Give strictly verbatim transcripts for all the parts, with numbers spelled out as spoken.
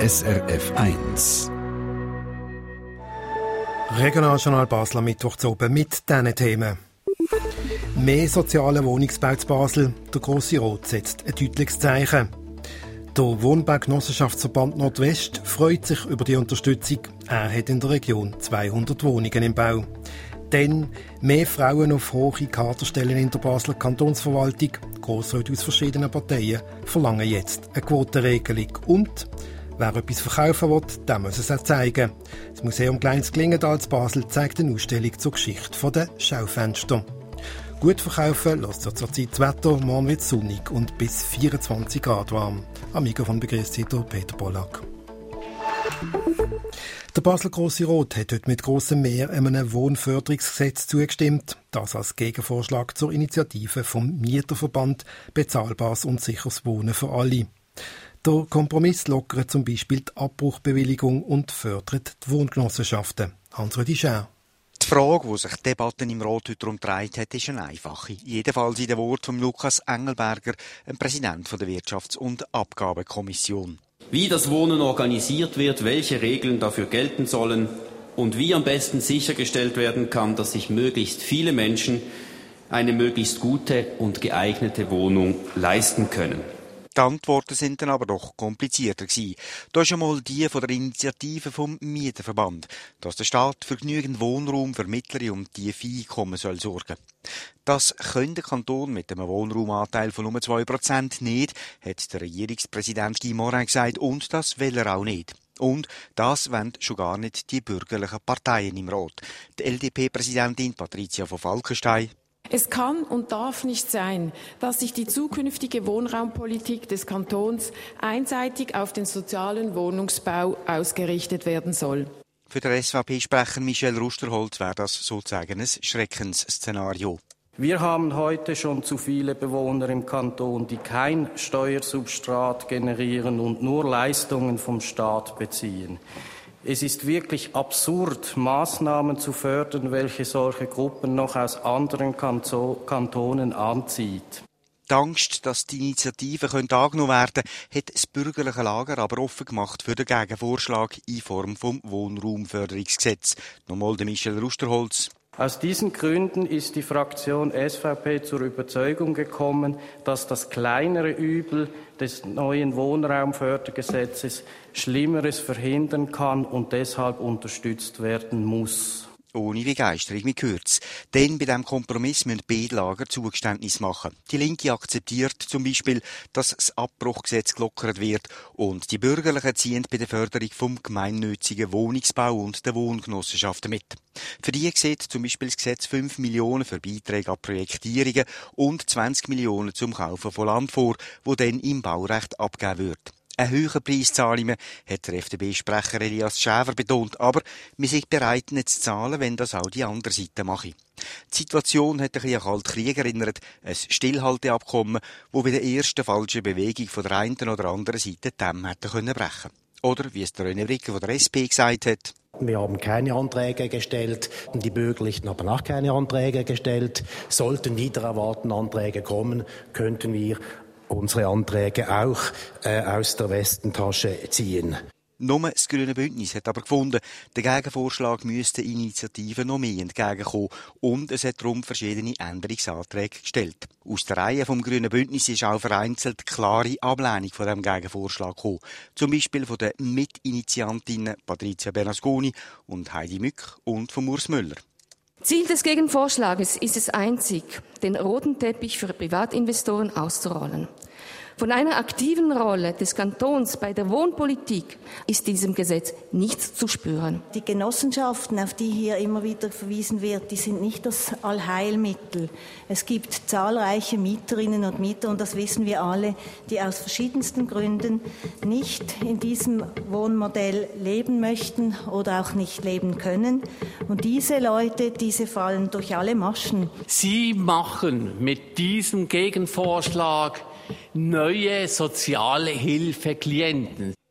S R F eins. Regionaljournal Basel am Mittwoch zu oben mit diesen Themen. Mehr sozialer Wohnungsbau zu Basel. Der Grosse Rot setzt ein deutliches Zeichen. Der Wohnbaugenossenschaftsverband Nordwest freut sich über die Unterstützung. Er hat in der Region zweihundert Wohnungen im Bau. Dann mehr Frauen auf hohe Kaderstellen in der Basler Kantonsverwaltung. Grossräte aus verschiedenen Parteien verlangen jetzt eine Quotenregelung. Und wer etwas verkaufen will, der muss es auch zeigen. Das Museum Kleines Klingenthal zu Basel zeigt eine Ausstellung zur Geschichte der Schaufenster. Gut verkaufen lässt sich zurzeit das Wetter, morgen wird es sonnig und bis vierundzwanzig Grad warm. Am Mikrofon begrüßt Sie Peter Pollack. Der Basler Grosse Rot hat heute mit grossem Mehr einem Wohnförderungsgesetz zugestimmt. Das als Gegenvorschlag zur Initiative vom Mieterverband «Bezahlbares und sicheres Wohnen für alle». Der Kompromiss lockert zum Beispiel die Abbruchbewilligung und fördert die Wohngenossenschaften. Hans-Rudi Schär. Die Frage, die sich die Debatte im Rat heute umgedreht hat, ist eine einfache. Jedenfalls in den Worten von Lukas Engelberger, dem Präsident der Wirtschafts- und Abgabenkommission. Wie das Wohnen organisiert wird, welche Regeln dafür gelten sollen und wie am besten sichergestellt werden kann, dass sich möglichst viele Menschen eine möglichst gute und geeignete Wohnung leisten können. Die Antworten sind dann aber doch komplizierter gewesen. Da ist einmal die von der Initiative vom Mieterverband, dass der Staat für genügend Wohnraum für mittlere und tiefe Einkommen soll sorgen. Das könnte der Kanton mit einem Wohnraumanteil von nur zwei Prozent nicht, hat der Regierungspräsident Guy Morin gesagt, und das will er auch nicht. Und das wollen schon gar nicht die bürgerlichen Parteien im Rat. Die L D P-Präsidentin Patricia von Falkenstein: Es kann und darf nicht sein, dass sich die zukünftige Wohnraumpolitik des Kantons einseitig auf den sozialen Wohnungsbau ausgerichtet werden soll. Für den S V P-Sprecher Michel Rusterholz wäre das sozusagen ein Schreckensszenario. Wir haben heute schon zu viele Bewohner im Kanton, die kein Steuersubstrat generieren und nur Leistungen vom Staat beziehen. Es ist wirklich absurd, Maßnahmen zu fördern, welche solche Gruppen noch aus anderen Kantonen anzieht. Die Angst, dass die Initiative angenommen werden könnte, hat das bürgerliche Lager aber offen gemacht für den Gegenvorschlag in Form vom Wohnraumförderungsgesetz. Nochmal der Michel Rusterholz. Aus diesen Gründen ist die Fraktion S V P zur Überzeugung gekommen, dass das kleinere Übel des neuen Wohnraumfördergesetzes Schlimmeres verhindern kann und deshalb unterstützt werden muss. Ohne Begeisterung, wir hört's. Denn bei diesem Kompromiss müssen beide Lager Zugeständnis machen. Die Linke akzeptiert zum Beispiel, dass das Abbruchgesetz gelockert wird und die Bürgerlichen ziehen bei der Förderung vom gemeinnützigen Wohnungsbau und der Wohngenossenschaften mit. Für die sieht zum Beispiel das Gesetz fünf Millionen für Beiträge an Projektierungen und zwanzig Millionen zum Kaufen von Land vor, wo dann im Baurecht abgegeben wird. Einen höheren Preis zahlen wir, hat der F D P-Sprecher Elias Schäfer betont. Aber wir sind bereit, nicht zu zahlen, wenn das auch die andere Seite mache. Die Situation hat ein bisschen an den Kalten Krieg erinnert. Ein Stillhalteabkommen, das bei der ersten falschen Bewegung von der einen oder anderen Seite dem hätte brechen können. Oder, wie es der René Bricker von der S P gesagt hat: Wir haben keine Anträge gestellt, die Bürgerlichen haben auch keine Anträge gestellt. Sollten wieder erwarten Anträge kommen, könnten wir unsere Anträge auch äh, aus der Westentasche ziehen. Nur das Grüne Bündnis hat aber gefunden, der Gegenvorschlag müsste Initiativen noch mehr entgegenkommen und es hat darum verschiedene Änderungsanträge gestellt. Aus der Reihe vom Grünen Bündnis ist auch vereinzelt klare Ablehnung von diesem Gegenvorschlag gekommen. Zum Beispiel von den Mitinitiantinnen Patricia Bernasconi und Heidi Mück und von Urs Müller. Ziel des Gegenvorschlages ist es einzig, den roten Teppich für Privatinvestoren auszurollen. Von einer aktiven Rolle des Kantons bei der Wohnpolitik ist in diesem Gesetz nichts zu spüren. Die Genossenschaften, auf die hier immer wieder verwiesen wird, die sind nicht das Allheilmittel. Es gibt zahlreiche Mieterinnen und Mieter, und das wissen wir alle, die aus verschiedensten Gründen nicht in diesem Wohnmodell leben möchten oder auch nicht leben können. Und diese Leute, diese fallen durch alle Maschen. Sie machen mit diesem Gegenvorschlag neue soziale Hilfeklienten.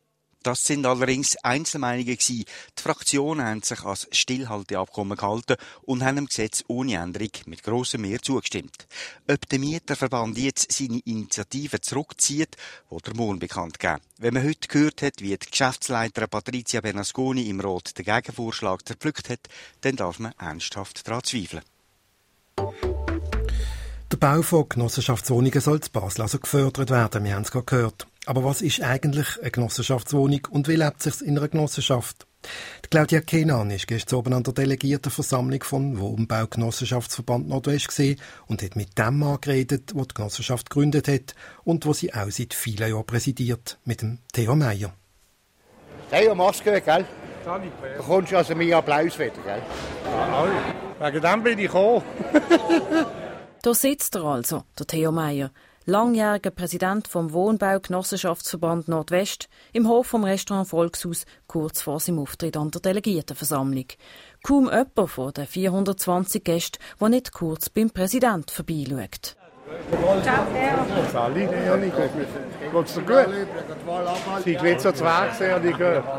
Das sind allerdings Einzelmeinungen gewesen. Die Fraktionen haben sich als Stillhalteabkommen gehalten und haben dem Gesetz ohne Änderung mit grossem Mehr zugestimmt. Ob der Mieterverband jetzt seine Initiative zurückzieht, wird er morgen bekannt geben. Wenn man heute gehört hat, wie die Geschäftsleiterin Patrizia Bernasconi im Rat den Gegenvorschlag zerpflückt hat, dann darf man ernsthaft daran zweifeln. Der Bau von Genossenschaftswohnungen soll in Basel also gefördert werden, wir haben es gerade gehört. Aber was ist eigentlich eine Genossenschaftswohnung und wie lebt es sich in einer Genossenschaft? Die Claudia Kenan ist gestern oben an der Delegiertenversammlung vom Wohnbau-Genossenschaftsverband Nordwest gesehen und hat mit dem Mann geredet, der die Genossenschaft gegründet hat und wo sie auch seit vielen Jahren präsidiert, mit dem Theo Meyer. Theo, mach's gut, gell? Da kommst du also mehr Applaus wieder, gell? Ja, wegen dem bin ich gekommen. Da sitzt er also, der Theo Meyer, langjähriger Präsident vom Wohnbau-Genossenschaftsverband Nordwest, im Hof vom Restaurant Volkshaus, kurz vor seinem Auftritt an der Delegiertenversammlung. Kaum jemand von den vierhundertzwanzig Gästen, der nicht kurz beim Präsident vorbeischaut. Ciao, Theo. Sali, Janik. Geht's dir gut? Sie geht so zu Weg, Janik.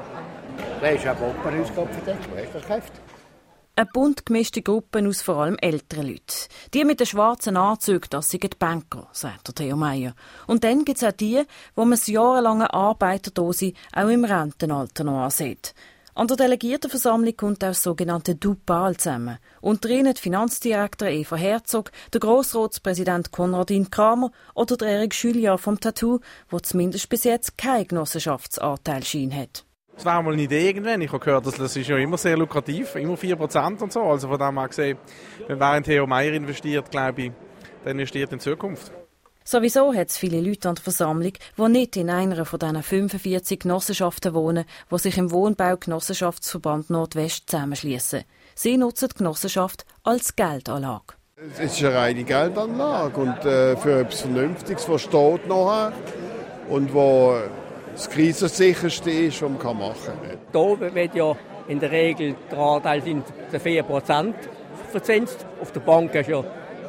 Da ist auch Opa rausgekommen für das Gespräch, das Geschäft. Eine bunt gemischte Gruppe aus vor allem älteren Leuten. Die mit den schwarzen Anzügen, das sind die Banker, sagt der Theo Meyer. Und dann gibt es auch die, wo man das jahrelange Arbeiterdose auch im Rentenalter noch ansieht. An der Delegiertenversammlung kommt auch das sogenannte Dupal zusammen. Unter ihnen die Finanzdirektor Eva Herzog, der Grossratspräsident Konradin Kramer oder der Erik Schüljahr vom Tattoo, der zumindest bis jetzt keinen Genossenschaftsanteilschein hat. Das wäre mal eine Idee irgendwann. Ich habe gehört, dass das ist ja immer sehr lukrativ, immer vier Prozent und so. Also von dem her gesehen, wenn wer in Theo Meyer investiert, glaube ich, der investiert in Zukunft. Sowieso hat es viele Leute an der Versammlung, die nicht in einer von diesen fünfundvierzig Genossenschaften wohnen, die sich im Wohnbau-Genossenschaftsverband Nordwest zusammenschliessen. Sie nutzen die Genossenschaft als Geldanlage. Es ist eine reine Geldanlage und äh, für etwas Vernünftiges, was steht nachher und wo das krisensicherste ist, was man machen kann. Hier wird ja in der Regel der Anteil sind vier Prozent verzinst. Auf der Bank ist ja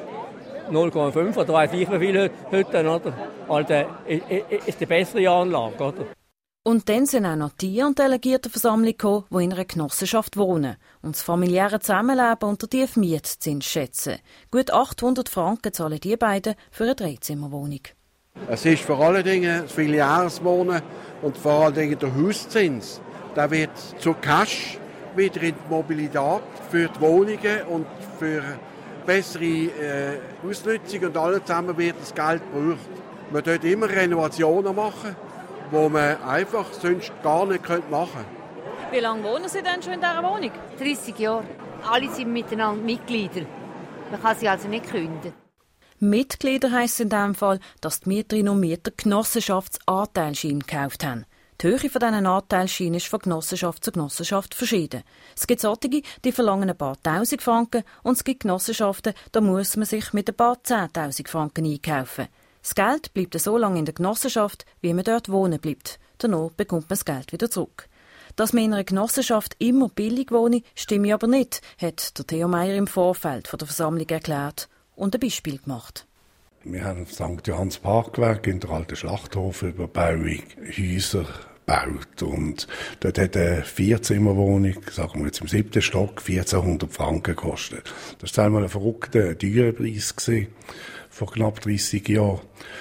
null Komma fünf oder weiss ich wie viele heute. Oder? Also ist die bessere Anlage. Oder? Und dann sind auch noch die an die Delegiertenversammlung gekommen, die in einer Genossenschaft wohnen und das familiäre Zusammenleben unter tiefen Mietzins schätzen. Gut achthundert Franken zahlen die beiden für eine Dreizimmerwohnung. Es ist vor allen Dingen das Vierteljahreswohnen und vor allen Dingen der Hauszins. Der wird zu Cash wieder in die Mobilität für die Wohnungen und für bessere äh, Ausnutzung und alles zusammen wird das Geld gebraucht. Man dort immer Renovationen machen, die man einfach sonst gar nicht machen könnte. Wie lange wohnen Sie denn schon in dieser Wohnung? dreißig Jahre. Alle sind miteinander Mitglieder. Man kann sie also nicht kündigen. Mitglieder heisst in diesem Fall, dass die Mieterinnen und Mieter Genossenschaftsanteilscheine gekauft haben. Die Höhe von diesen Anteilsscheinen ist von Genossenschaft zu Genossenschaft verschieden. Es gibt solche, die verlangen ein paar Tausend Franken und es gibt Genossenschaften, da muss man sich mit ein paar Zehntausend Franken einkaufen. Das Geld bleibt so lange in der Genossenschaft, wie man dort wohnen bleibt. Danach bekommt man das Geld wieder zurück. Dass man in einer Genossenschaft immer billig wohne, stimmt aber nicht, hat der Theo Meyer im Vorfeld von der Versammlung erklärt und ein Beispiel gemacht. Wir haben im Sankt Johanns Parkwerk in der alten Schlachthofüberbauung Häuser gebaut. Und dort hat eine Vierzimmerwohnung, sagen wir jetzt im siebten Stock, vierzehnhundert Franken gekostet. Das war einmal ein verrückter Teuerpreis gewesen, vor knapp dreissig Jahren.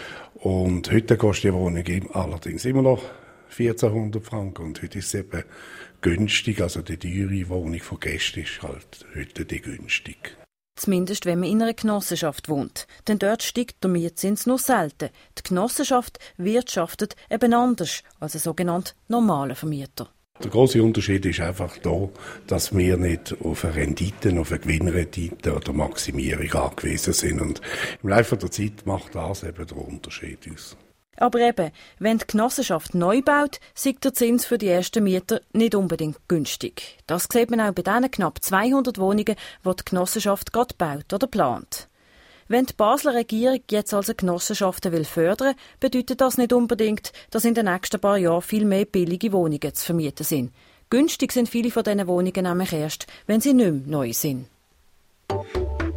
Und heute kostet die Wohnung allerdings immer noch vierzehnhundert Franken. Und heute ist es eben günstig, also die teure Wohnung von Gästen ist halt heute die günstig. Zumindest wenn man in einer Genossenschaft wohnt. Denn dort steigt der Mietzins nur selten. Die Genossenschaft wirtschaftet eben anders als ein sogenannter normaler Vermieter. Der grosse Unterschied ist einfach da, dass wir nicht auf eine Rendite, auf eine Gewinnrendite oder Maximierung angewiesen sind. Und im Laufe der Zeit macht das eben den Unterschied aus. Aber eben, wenn die Genossenschaft neu baut, ist der Zins für die ersten Mieter nicht unbedingt günstig. Das sieht man auch bei diesen knapp zweihundert Wohnungen, die die Genossenschaft gerade baut oder plant. Wenn die Basler Regierung jetzt also Genossenschaften will fördern, bedeutet das nicht unbedingt, dass in den nächsten paar Jahren viel mehr billige Wohnungen zu vermieten sind. Günstig sind viele von diesen Wohnungen nämlich erst, wenn sie nicht mehr neu sind.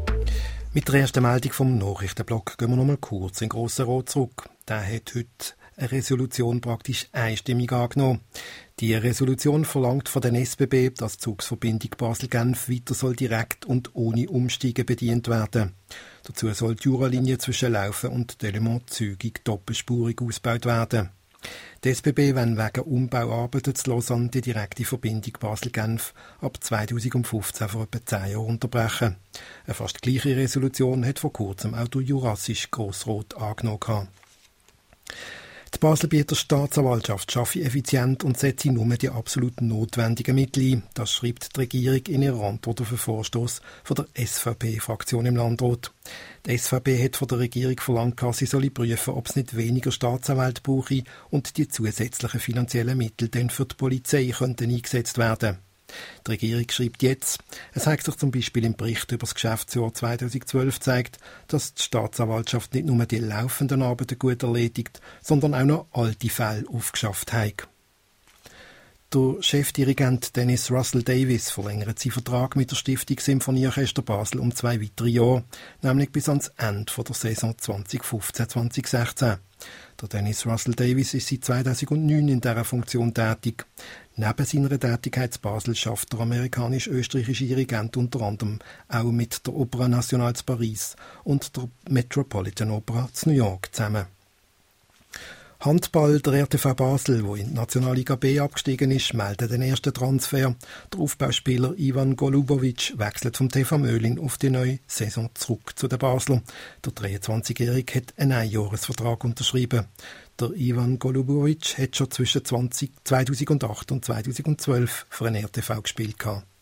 Mit der ersten Meldung vom Nachrichtenblock gehen wir noch mal kurz in den Grossen Rat zurück. Der hat heute eine Resolution praktisch einstimmig angenommen. Die Resolution verlangt von den S B B, dass die Zugsverbindung Basel-Genf weiter soll direkt und ohne Umsteigen bedient werden. Dazu soll die Juralinie zwischen Laufen und Delemont zügig doppelspurig ausgebaut werden. Die S B B wollen wegen Umbauarbeiten zu Lausanne die direkte Verbindung Basel-Genf ab zweitausendfünfzehn vor etwa zehn Jahren unterbrechen. Eine fast gleiche Resolution hat vor kurzem auch der jurassische Grossrat angenommen. Die Baselbieter Staatsanwaltschaft schaffe effizient und setze nur die absolut notwendigen Mittel ein. Das schreibt die Regierung in ihrer Antwort auf einen Vorstoss von der S V P-Fraktion im Landrat. Die S V P hat von der Regierung verlangt, sie solle prüfen, ob es nicht weniger Staatsanwälte brauche und die zusätzlichen finanziellen Mittel dann für die Polizei könnten eingesetzt werden. Die Regierung schreibt jetzt, es hat sich zum Beispiel im Bericht über das Geschäftsjahr zweitausendzwölf gezeigt, dass die Staatsanwaltschaft nicht nur die laufenden Arbeiten gut erledigt, sondern auch noch alte Fälle aufgeschafft hat. Der Chefdirigent Dennis Russell Davis verlängert seinen Vertrag mit der Stiftung Symphonieorchester Basel um zwei weitere Jahre, nämlich bis ans Ende der Saison zweitausendfünfzehn zweitausendsechzehn. Der Dennis Russell Davis ist seit zweitausendneun in dieser Funktion tätig. Neben seiner Tätigkeit in Basel schafft der amerikanisch-österreichische Dirigent unter anderem auch mit der Opera Nationale zu Paris und der Metropolitan Opera zu New York zusammen. Handball, der R T V Basel, der in die Nationalliga B abgestiegen ist, meldet den ersten Transfer. Der Aufbauspieler Ivan Golubovic wechselt vom T V Möhlin auf die neue Saison zurück zu den Basler. Der dreiundzwanzigjährige hat einen Einjahresvertrag unterschrieben. Der Ivan Golubovic hat schon zwischen zweitausendacht und zweitausendzwölf für einen R T V gespielt.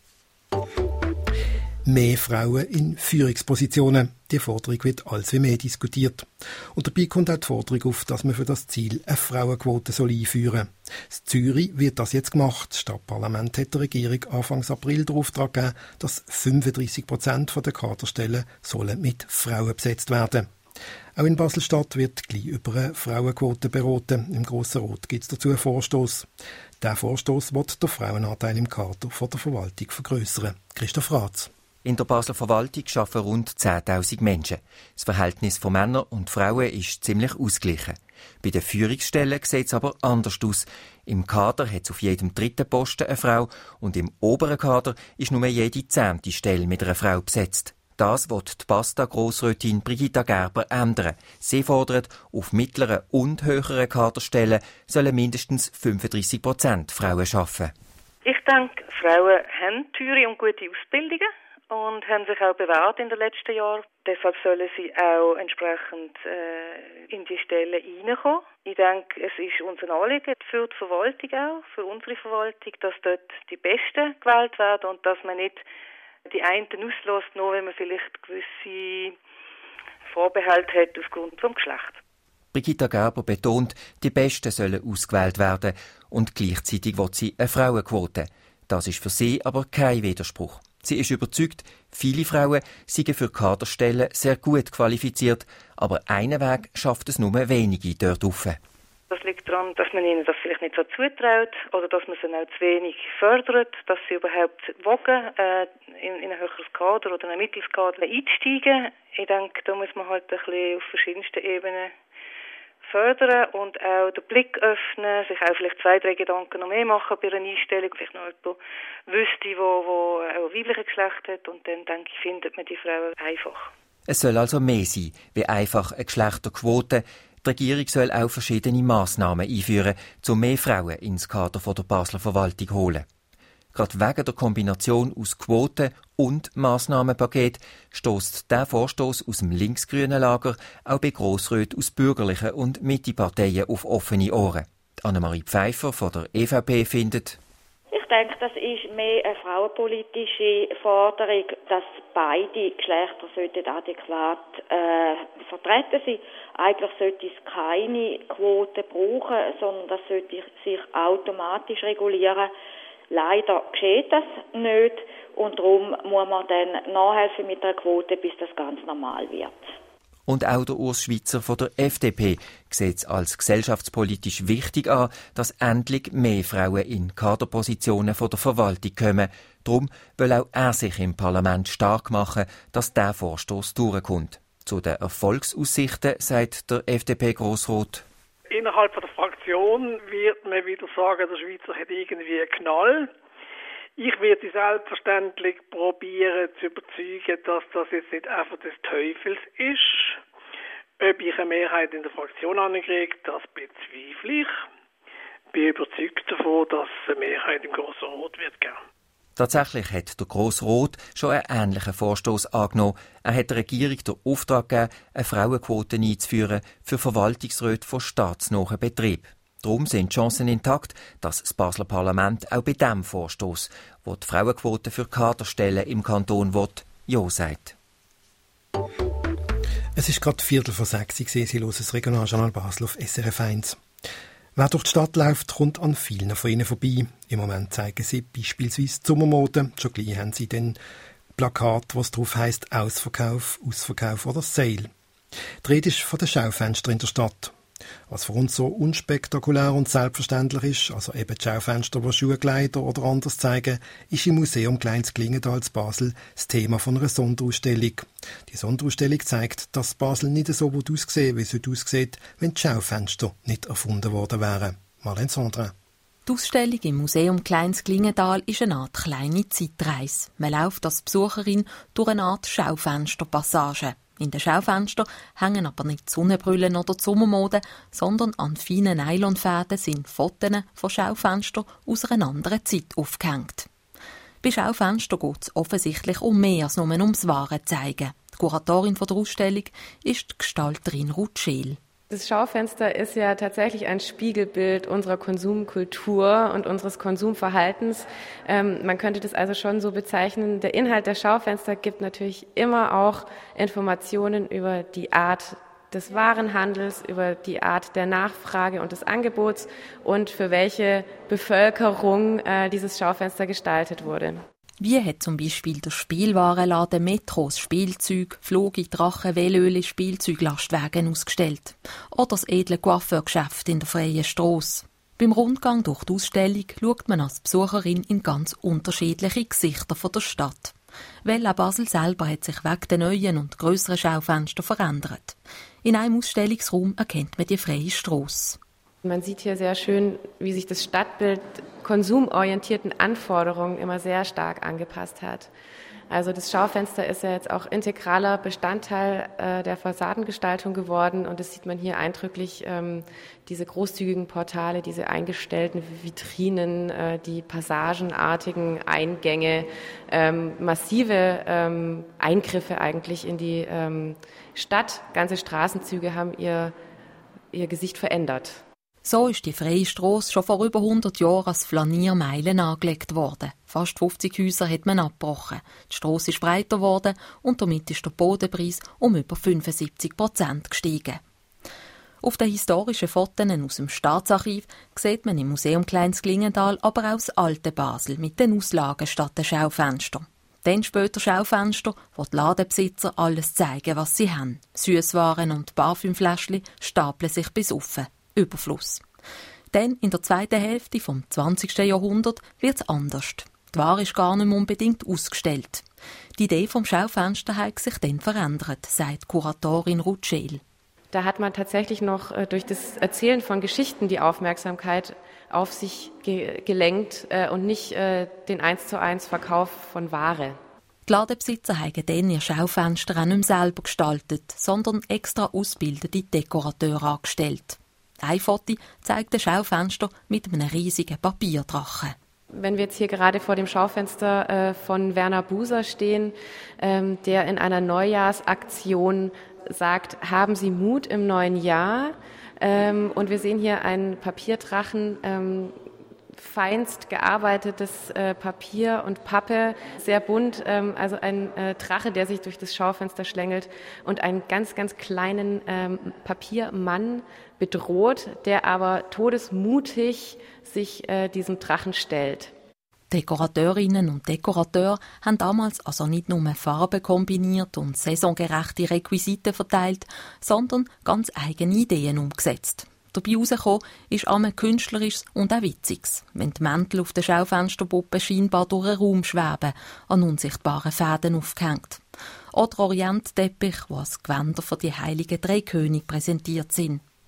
Mehr Frauen in Führungspositionen. Die Forderung wird als wie mehr diskutiert. Und dabei kommt auch die Forderung auf, dass man für das Ziel eine Frauenquote soll einführen soll. In Zürich wird das jetzt gemacht. Das Stadtparlament hat der Regierung Anfang April den Auftrag gegeben, dass fünfunddreissig Prozent der Kaderstellen sollen mit Frauen besetzt werden. Auch in Basel-Stadt wird gleich über eine Frauenquote beraten. Im Grossen Rat gibt es dazu einen Vorstoss. Dieser Vorstoss will den Frauenanteil im Kader von der Verwaltung vergrössern. Christoph Ratz. In der Basler Verwaltung arbeiten rund zehntausend Menschen. Das Verhältnis von Männern und Frauen ist ziemlich ausgeglichen. Bei den Führungsstellen sieht es aber anders aus. Im Kader hat es auf jedem dritten Posten eine Frau und im oberen Kader ist nur jede zehnte Stelle mit einer Frau besetzt. Das will die Basta-Grossrätin Brigitta Gerber ändern. Sie fordert, auf mittleren und höheren Kaderstellen sollen mindestens fünfunddreissig Prozent Frauen arbeiten. Ich denke, Frauen haben teure und gute Ausbildungen und haben sich auch bewährt in den letzten Jahren. Deshalb sollen sie auch entsprechend äh, in die Stellen reinkommen. Ich denke, es ist unser Anliegen für die Verwaltung auch, für unsere Verwaltung, dass dort die Besten gewählt werden und dass man nicht die einen auslässt, nur wenn man vielleicht gewisse Vorbehalte hat aufgrund des Geschlechts. Brigitta Gerber betont, die Besten sollen ausgewählt werden und gleichzeitig will sie eine Frauenquote. Das ist für sie aber kein Widerspruch. Sie ist überzeugt, viele Frauen seien für Kaderstellen sehr gut qualifiziert, aber einen Weg schafft es nur wenige dort rauf. Das liegt daran, dass man ihnen das vielleicht nicht so zutraut oder dass man sie auch zu wenig fördert, dass sie überhaupt wagen, äh, in, in ein höheres Kader oder ein mittleres Kader einzusteigen. Ich denke, da muss man halt ein bisschen auf verschiedensten Ebenen fördern und auch den Blick öffnen, sich auch vielleicht zwei, drei Gedanken noch mehr machen bei einer Einstellung, vielleicht noch jemand wüsste, wo, wo auch ein weibliches Geschlecht hat und dann, denke ich, findet man die Frauen einfach. Es soll also mehr sein, wie einfach eine Geschlechterquote. Die Regierung soll auch verschiedene Massnahmen einführen, um mehr Frauen ins Kader der Basler Verwaltung zu holen. Gerade wegen der Kombination aus Quoten und Massnahmenpaket stösst der Vorstoss aus dem linksgrünen Lager auch bei Grossräten aus bürgerlichen und Mitteparteien auf offene Ohren. Annemarie Pfeiffer von der E V P findet: Ich denke, das ist mehr eine frauenpolitische Forderung, dass beide Geschlechter sollten adäquat äh, vertreten sein. Eigentlich sollte es keine Quote brauchen, sondern das sollte sich automatisch regulieren. Leider geschieht das nicht und darum muss man dann nachhelfen mit der Quote, bis das ganz normal wird. Und auch der Urs Schweitzer von der F D P sieht es als gesellschaftspolitisch wichtig an, dass endlich mehr Frauen in Kaderpositionen von der Verwaltung kommen. Darum will auch er sich im Parlament stark machen, dass der Vorstoss durchkommt. Zu den Erfolgsaussichten sagt der F D P-Grossrat: Innerhalb der Fraktion wird man wieder sagen, der Schweizer hat irgendwie einen Knall. Ich werde selbstverständlich probieren zu überzeugen, dass das jetzt nicht einfach des Teufels ist. Ob ich eine Mehrheit in der Fraktion ankriege, das bezweifle ich. Ich bin überzeugt davon, dass es eine Mehrheit im Grossen Rat wird geben. Tatsächlich hat der Grosse Rat schon einen ähnlichen Vorstoss angenommen. Er hat der Regierung den Auftrag gegeben, eine Frauenquote einzuführen für Verwaltungsräte von staatsnahen Betrieben. Darum sind die Chancen intakt, dass das Basler Parlament auch bei diesem Vorstoss, wo die Frauenquote für Kaderstellen im Kanton will, ja sagt. Es ist gerade Viertel vor sechs. Sie hören das Regionaljournal Basel auf S R F eins. Wer durch die Stadt läuft, kommt an vielen von ihnen vorbei. Im Moment zeigen sie beispielsweise die Sommermode. Schon gleich haben sie dann Plakat, was drauf heisst Ausverkauf, Ausverkauf oder Sale. Die Rede ist von den Schaufenstern in der Stadt. Was für uns so unspektakulär und selbstverständlich ist, also eben die Schaufenster, die Schuhkleider oder anders zeigen, ist im Museum Kleines Klingenthal zu Basel das Thema von einer Sonderausstellung. Die Sonderausstellung zeigt, dass Basel nicht so aussieht, wie es heute aussieht, wenn die Schaufenster nicht erfunden worden wären. Marlene Sandra. Die Ausstellung im Museum Kleines Klingenthal ist eine Art kleine Zeitreise. Man läuft als Besucherin durch eine Art Schaufensterpassage. In den Schaufenstern hängen aber nicht die Sonnenbrillen oder die Sommermode, sondern an feinen Nylonfäden sind Fotos von Schaufenstern aus einer anderen Zeit aufgehängt. Bei Schaufenstern geht es offensichtlich um mehr als nur ums Ware zeigen. Die Kuratorin der Ausstellung ist die Gestalterin Ruth Scheel. Das Schaufenster ist ja tatsächlich ein Spiegelbild unserer Konsumkultur und unseres Konsumverhaltens. Ähm, man könnte das also schon so bezeichnen. Der Inhalt der Schaufenster gibt natürlich immer auch Informationen über die Art des Warenhandels, über die Art der Nachfrage und des Angebots und für welche Bevölkerung äh, dieses Schaufenster gestaltet wurde. Wie hat zum Beispiel der Spielwarenladen Metros Spielzeug, Flogi, Drachen, Velöli, Spielzeuglastwagen ausgestellt. Oder das edle Coiffeurgeschäft in der Freien Strasse. Beim Rundgang durch die Ausstellung schaut man als Besucherin in ganz unterschiedliche Gesichter von der Stadt. Weil auch Basel selber hat sich wegen der neuen und grösseren Schaufenster verändert. In einem Ausstellungsraum erkennt man die Freie Strasse. Man sieht hier sehr schön, wie sich das Stadtbild konsumorientierten Anforderungen immer sehr stark angepasst hat. Also das Schaufenster ist ja jetzt auch integraler Bestandteil äh, der Fassadengestaltung geworden und das sieht man hier eindrücklich, ähm, diese großzügigen Portale, diese eingestellten Vitrinen, äh, die passagenartigen Eingänge, ähm, massive ähm, Eingriffe eigentlich in die ähm, Stadt. Ganze Straßenzüge haben ihr, ihr Gesicht verändert. So ist die Freie Strasse schon vor über hundert Jahren als Flaniermeile angelegt worden. Fast fünfzig Häuser hat man abgebrochen. Die Strasse ist breiter geworden und damit ist der Bodenpreis um über fünfundsiebzig Prozent gestiegen. Auf den historischen Fotos aus dem Staatsarchiv sieht man im Museum Kleines Klingenthal aber auch das alte Basel mit den Auslagen statt den Schaufenstern. Dann später Schaufenster, wo die Ladenbesitzer alles zeigen, was sie haben. Süßwaren und Parfümfläschchen stapeln sich bis offen. Überfluss. Dann in der zweiten Hälfte vom zwanzigsten Jahrhundert wird es anders. Die Ware ist gar nicht mehr unbedingt ausgestellt. Die Idee vom Schaufenster hat sich dann verändert, sagt Kuratorin Ruth Scheel. Da hat man tatsächlich noch äh, durch das Erzählen von Geschichten die Aufmerksamkeit auf sich ge- gelenkt äh, und nicht äh, den eins zu eins Verkauf von Ware. Die Ladenbesitzer haben dann ihr Schaufenster auch nicht mehr selber gestaltet, sondern extra ausgebildete Dekorateure angestellt. Ein Foto zeigt ein Schaufenster mit einem riesigen Papierdrachen. Wenn wir jetzt hier gerade vor dem Schaufenster äh, von Werner Buser stehen, ähm, der in einer Neujahrsaktion sagt, haben Sie Mut im neuen Jahr. Ähm, und wir sehen hier einen Papierdrachen, ähm, feinst gearbeitetes äh, Papier und Pappe, sehr bunt, ähm, also ein äh, Drache, der sich durch das Schaufenster schlängelt und einen ganz, ganz kleinen ähm, Papiermann bedroht, der aber todesmutig sich äh, diesem Drachen stellt. Dekorateurinnen und Dekorateure haben damals also nicht nur Farben kombiniert und saisongerechte Requisiten verteilt, sondern ganz eigene Ideen umgesetzt. Dabei herausgekommen ist einmal Künstlerisches und auch Witziges, wenn die Mäntel auf den Schaufensterpuppen scheinbar durch den Raum schweben, an unsichtbaren Fäden aufgehängt. Oder Orientteppich, wo als Gewänder für die heiligen drei Könige präsentiert sind.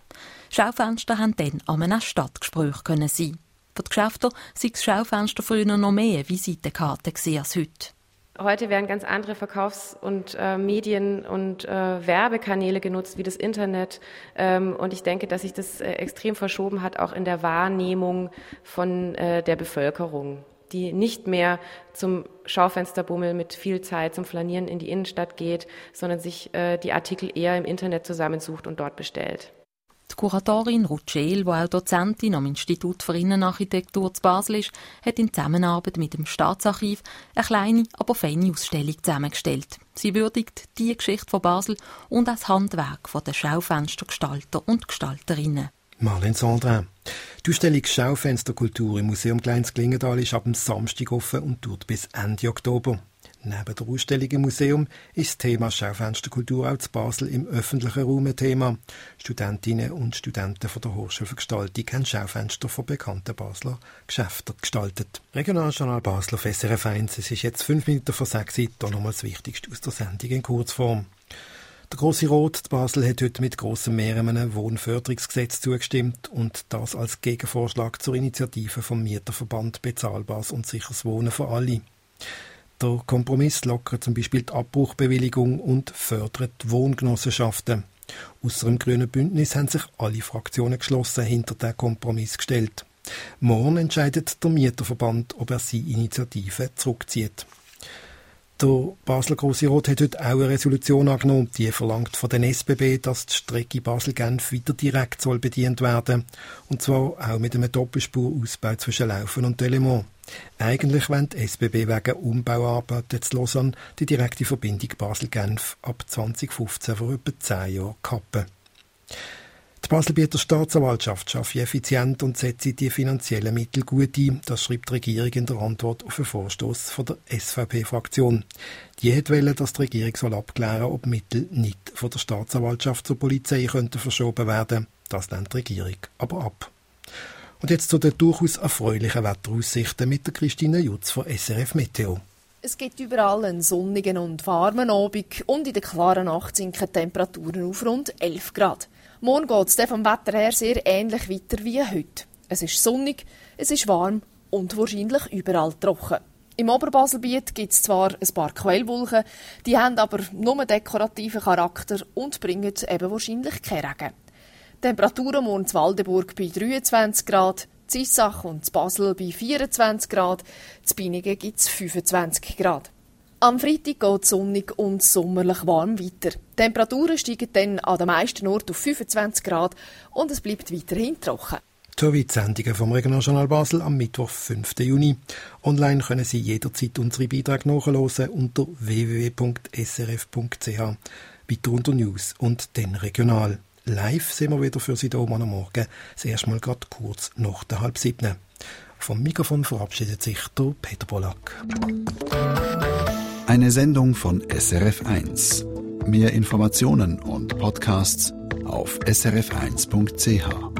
Schaufenster haben dann an einem Stadtgespräch können sein. Für die Geschäfte sei das Schaufenster früher noch mehr Visitenkarte als heute. Heute werden ganz andere Verkaufs- und äh, Medien- und äh, Werbekanäle genutzt, wie das Internet. Ähm, und ich denke, dass sich das äh, extrem verschoben hat, auch in der Wahrnehmung von äh, der Bevölkerung, die nicht mehr zum Schaufensterbummel mit viel Zeit zum Flanieren in die Innenstadt geht, sondern sich äh, die Artikel eher im Internet zusammensucht und dort bestellt. Die Kuratorin Ruth Scheel, die auch Dozentin am Institut für Innenarchitektur zu Basel ist, hat in Zusammenarbeit mit dem Staatsarchiv eine kleine, aber feine Ausstellung zusammengestellt. Sie würdigt die Geschichte von Basel und auch das Handwerk der Schaufenstergestalter und Gestalterinnen. Marlene Sandrin. Die Ausstellung Schaufensterkultur im Museum Kleines Klingenthal ist ab dem Samstag offen und dauert bis Ende Oktober. Neben der Ausstellung im Museum ist das Thema Schaufensterkultur auch zu Basel im öffentlichen Raum ein Thema. Studentinnen und Studenten von der Hochschule für Gestaltung haben Schaufenster von bekannten Basler Geschäften gestaltet. Regionaljournal Basel auf S R F eins. Es ist jetzt fünf Minuten vor sechs. Hier nochmal das Wichtigste aus der Sendung in Kurzform. Der Grosse Rot zu Basel hat heute mit grossem Mehr einem Wohnförderungsgesetz zugestimmt und das als Gegenvorschlag zur Initiative vom Mieterverband Bezahlbares und sicheres Wohnen für alle. Der Kompromiss lockert zum Beispiel die Abbruchbewilligung und fördert Wohngenossenschaften. Ausser dem Grünen Bündnis haben sich alle Fraktionen geschlossen hinter den Kompromiss gestellt. Morgen entscheidet der Mieterverband, ob er seine Initiative zurückzieht. Der Basler Grosse Rot hat heute auch eine Resolution angenommen, die verlangt von den S B B, dass die Strecke Basel-Genf wieder direkt soll bedient werden. Und zwar auch mit einem Doppelspurausbau zwischen Laufen und Delémont. Eigentlich wollen die S B B wegen Umbauarbeiten zu Lausanne die direkte Verbindung Basel-Genf ab zwanzig fünfzehn vor etwa zehn Jahren kappen. Die Baselbieter Staatsanwaltschaft schaffe effizient und setze die finanziellen Mittel gut ein. Das schreibt die Regierung in der Antwort auf einen Vorstoß von der S V P-Fraktion. Die wollte, dass die Regierung soll abklären soll, ob Mittel nicht von der Staatsanwaltschaft zur Polizei könnten verschoben werden. Das lehnt die Regierung aber ab. Und jetzt zu den durchaus erfreulichen Wetteraussichten mit der Christine Jutz von S R F Meteo. Es gibt überall einen sonnigen und warmen Abend und in der klaren Nacht sinken Temperaturen auf rund elf Grad. Morgen geht es vom Wetter her sehr ähnlich weiter wie heute. Es ist sonnig, es ist warm und wahrscheinlich überall trocken. Im Oberbaselbiet gibt es zwar ein paar Quellwolken, die haben aber nur dekorativen Charakter und bringen eben wahrscheinlich keinen Regen. Temperaturen morgen in Waldenburg bei dreiundzwanzig Grad, in Issach und in Basel bei vierundzwanzig Grad, in Biningen gibt es fünfundzwanzig Grad. Am Freitag geht es sonnig und sommerlich warm weiter. Die Temperaturen steigen dann an den meisten Orten auf fünfundzwanzig Grad und es bleibt weiterhin trocken. Soweit die Sendungen vom Regionaljournal Basel am Mittwoch, fünften Juni. Online können Sie jederzeit unsere Beiträge nachhören unter w w w punkt s r f punkt c h. Weiter unter News und dann regional. Live sind wir wieder für Sie hier am Morgen. Das erste Mal gerade kurz nach der halb siebten. Vom Mikrofon verabschiedet sich der Peter Pollack. Eine Sendung von S R F eins. Mehr Informationen und Podcasts auf s r f eins punkt c h.